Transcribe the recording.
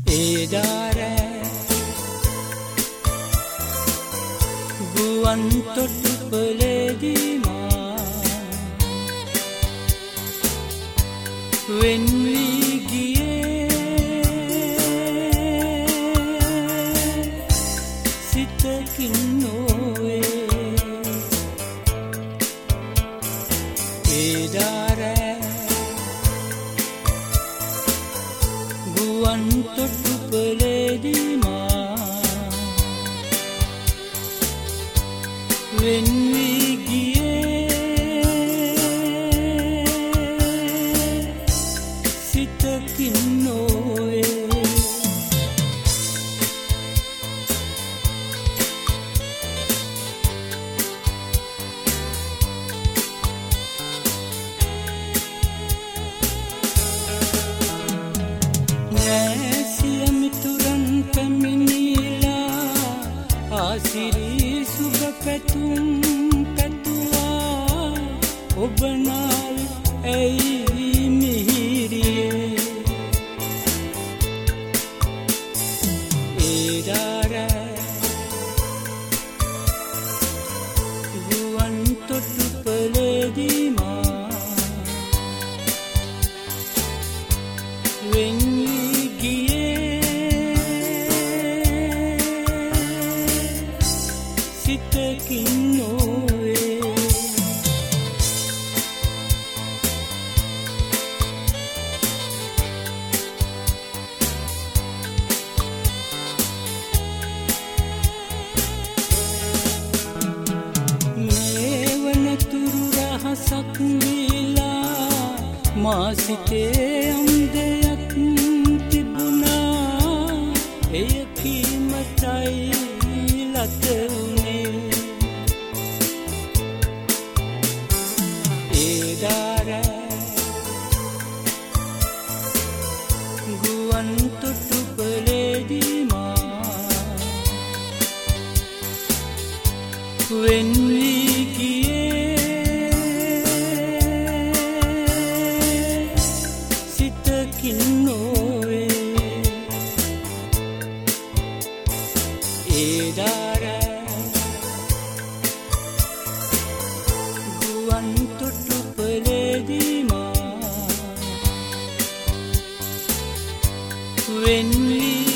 ඒදාරෑ ගුවන් තොටුපළේදී මා වෙන් වී ගියේ සිතකින් නොවේ ඒදාරෑ ගුවන් තොටුපළේදී මා වෙන් වී ගියේ සිතකින් නොවේ නෑසිය මිතුරන් පැමිණිලා ආසිරි සුබ පැතුම් පැතුවා ඔබ නාල් ඇයි මිහිරියේ ඒදාරෑ ගුවන් තොටුපළේදී මා වෙන් වී ගියේ සිතකින් නොවේ මේ වනතුරු රහසක් වීලා මා සිතේ අන්දයක් තිබුණා එය කීමටයි ලත වුණේ ඒදාරෑ ගුවන් තොටුපළේදී මා වෙන් වී ගියේ සිතකින් නොවේ ඒදාරෑ ගුවන් තොටුපළේදී මා වෙන් වී